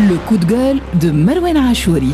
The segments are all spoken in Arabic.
لو كود جول دو مروان عاشوري.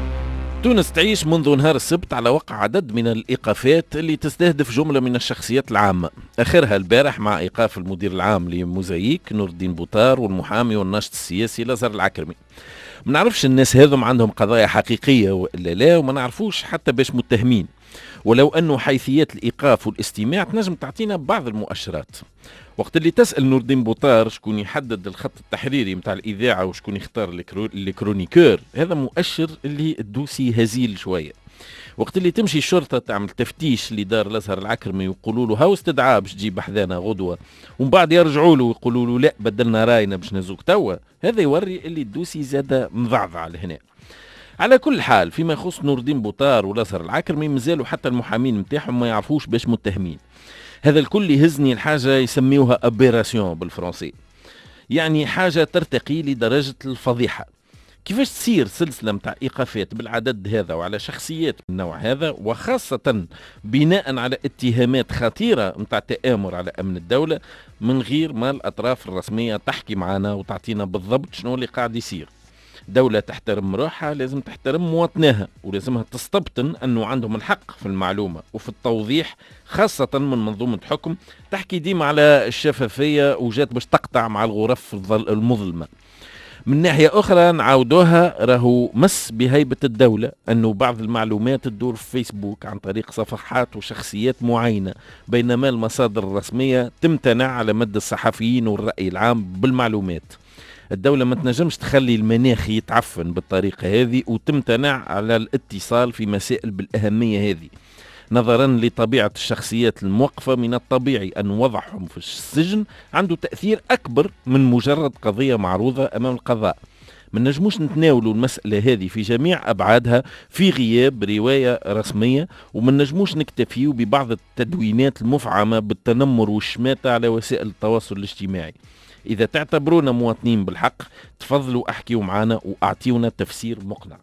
تونس تعيش منذ نهار السبت على وقع عدد من الإيقافات اللي تستهدف جملة من الشخصيات العامة، آخرها البارح مع إيقاف المدير العام لموزايك نور الدين بوطار والمحامي والناشط السياسي لازر العكرمي. ما نعرفش الناس هذم عندهم قضايا حقيقية وإلا لا، وما نعرفوش حتى باش متهمين، ولو أنه حيثيات الإيقاف والاستماع تنجم تعطينا بعض المؤشرات. وقت اللي تسأل نور الدين بوطار شكون يحدد الخط التحريري متاع الإذاعة وشكون يختار الكرونيكور، هذا مؤشر اللي الدوسي هزيل شوية. وقت اللي تمشي الشرطة تعمل تفتيش اللي دار الأزهر العكرمي ويقولوا له هاو استدعاء باش تجيب حذانا غدوة، ومن بعد يرجعوا له ويقولوا له لا بدلنا راينا باش نزوك توا، هذا يوري اللي الدوسي زاد مضعضع لهنا. على كل حال فيما يخص نور الدين بوطار والأزهر العكرمي مازالوا حتى المحامين متاعهم ما يعرفوش باش متهمين. هذا الكل يهزني الحاجة يسميوها أبيراسيون بالفرنسي، يعني حاجة ترتقي لدرجة الفضيحة. كيفاش تصير سلسلة متاع إيقافات بالعدد هذا وعلى شخصيات من النوع هذا، وخاصة بناء على اتهامات خطيرة متاع تآمر على أمن الدولة، من غير ما الأطراف الرسمية تحكي معنا وتعطينا بالضبط شنو اللي قاعد يصير. دولة تحترم روحها لازم تحترم مواطنيها، ولازمها تستبطن أنه عندهم الحق في المعلومة وفي التوضيح، خاصة من منظومة حكم تحكي ديما على الشفافية وجات باش تقطع مع الغرف المظلمة. من ناحية أخرى نعاودوها، راهو مس بهيبة الدولة أنه بعض المعلومات تدور في فيسبوك عن طريق صفحات وشخصيات معينة، بينما المصادر الرسمية تمتنع على مد الصحفيين والرأي العام بالمعلومات. الدولة ما تنجمش تخلي المناخ يتعفن بالطريقة هذه وتمتنع على الاتصال في مسائل بالأهمية هذه. نظرا لطبيعة الشخصيات الموقفة، من الطبيعي أن وضعهم في السجن عنده تأثير أكبر من مجرد قضية معروضة أمام القضاء. ما نجموش نتناولوا المسألة هذه في جميع أبعادها في غياب رواية رسمية، وما نجموش نكتفيوا ببعض التدوينات المفعمة بالتنمر والشماتة على وسائل التواصل الاجتماعي. إذا تعتبرونا مواطنين بالحق تفضلوا احكيوا معنا واعطيونا تفسير مقنع.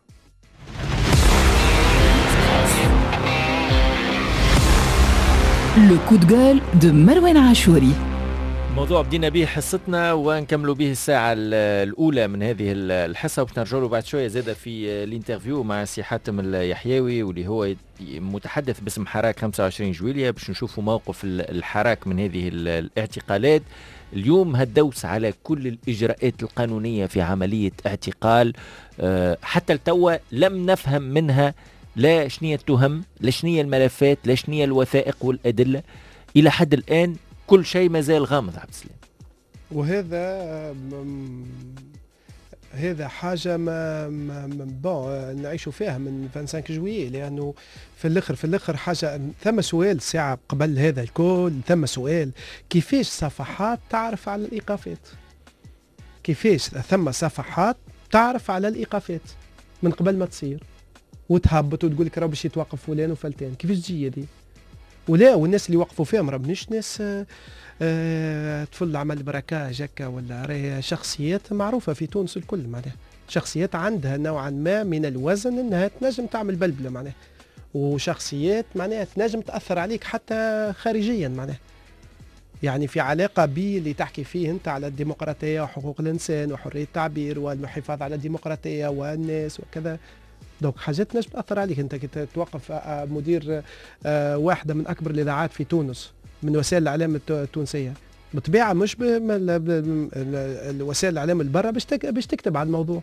لو كود جول دو مروان عاشوري. موضوع بدينا به حصتنا ونكملوا به الساعة الأولى من هذه الحصة، وباش نرجعوا له بعد شوية زادة في الانترفيو مع سي حاتم اليحيوي واللي هو متحدث باسم حراك 25 جويلية، باش نشوفوا موقف الحراك من هذه الاعتقالات. اليوم هالدوس على كل الإجراءات القانونية في عملية اعتقال، حتى التوى لم نفهم منها لا شنية التهم، لا شنية الملفات، لا شنية الوثائق والأدلة. إلى حد الآن كل شيء ما زال غامض عبد السلام. هذا حاجة ما نعيشوا فيها من 25 جويلية، لأنه في الآخر حاجة. ثم سؤال ساعة قبل هذا الكل، ثم سؤال كيفاش صفحات تعرف على الإيقافات؟ كيفاش ثم صفحات تعرف على الإيقافات من قبل ما تصير وتهبط وتقول لك راه باش يتوقف فلان وفلتان؟ كيفاش تجي هذه؟ ولا والناس اللي وقفوا فيهم راه مش ناس تفل عمل براكاج هكا، ولا راهي شخصيات معروفة في تونس الكل، معناها شخصيات عندها نوعا ما من الوزن انها تنجم تعمل بلبلة معناها، وشخصيات معناها تنجم تأثر عليك حتى خارجيا معناها، يعني في علاقة اللي تحكي فيه انت على الديمقراطية وحقوق الانسان وحرية التعبير والحفاظ على الديمقراطية والناس وكذا. دونك حاجات تنجم تأثر عليك انت كي توقف مدير واحدة من اكبر الاذاعات في تونس من وسائل الاعلام التونسيه، بطبيعه مش الوسائل الاعلام البرة باش تكتب على الموضوع.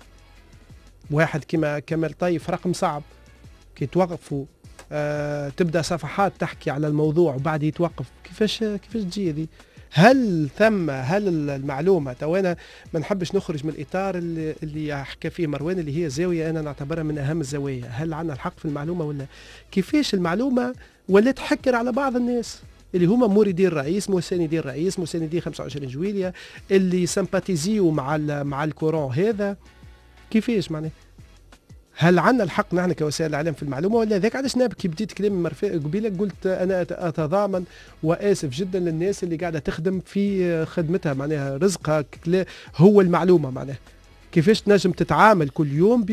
واحد كما كمال طيف رقم صعب كي توقفوا تبدا صفحات تحكي على الموضوع وبعد يتوقف، كيفاش تجي هذه؟ هل المعلومه انا ما نحبش نخرج من الاطار اللي حكى فيه مروان، اللي هي زاويه انا نعتبرها من اهم الزوايا. هل عندنا الحق في المعلومه ولا كيفاش المعلومه ولا تحكر على بعض الناس اللي هما موردي الرئيس، مساندي الرئيس، مساندي 25 جويلية، اللي سمباتيزيو مع الكورون هذا؟ كيفاش معناه؟ هل عندنا الحق نحن كوسائل الاعلام في المعلومه ولا ذاك؟ علاش نبكي بديت كلامي قبيله قلت انا اتضامن واسف جدا للناس اللي قاعده تخدم في خدمتها، معناها رزقها هو المعلومه. معناها كيفاش تنجم تتعامل كل يوم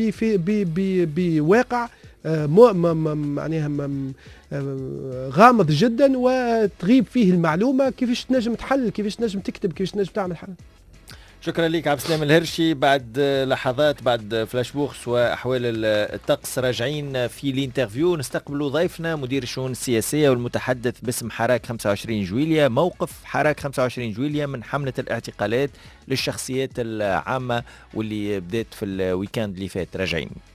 بواقع معناها غامض جدا وتغيب فيه المعلومه، كيفاش تنجم تحل، كيفاش تنجم تكتب، كيفاش تنجم تعمل حل؟ شكرا لك عبد السلام الهرشي. بعد لحظات بعد فلاش بوكس واحوال الطقس راجعين في الانترفيو نستقبلوا ضيفنا مدير الشؤون السياسيه والمتحدث باسم حراك 25 جويلية. موقف حراك 25 جويلية من حمله الاعتقالات للشخصيات العامه واللي بدات في الويكاند اللي فات. راجعين.